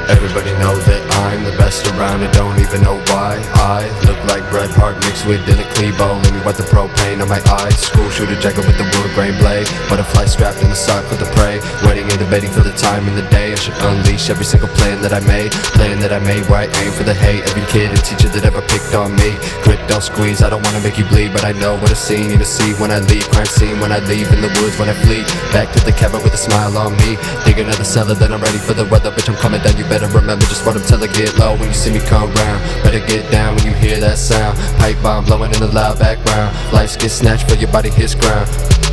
Everybody know that I'm the best around and don't even know why. I look like Bret Hart mixed with Dylan Klebold. Let me wipe the propane on my eyes. School shooter jacket with the wood grain blade. Butterfly strapped in the sock for the prey. Waiting and debating for the time in the day. I should unleash every single plan that I made. Plan that I made where I aim for the hate. Every kid and teacher that ever picked on me. Grip, don't squeeze, I don't wanna make you bleed, but I know what I see, need to see when I leave. Crime scene when I leave, in the woods when I flee. Back to the cabin with a smile on me. Dig another cellar, then I'm ready for the weather. Bitch, I'm coming down, you better remember just what I'm telling. Get low when you see me come round. Better get down when you hear that sound. Pipe bomb blowing in a loud background. Lights get snatched for your body hits ground.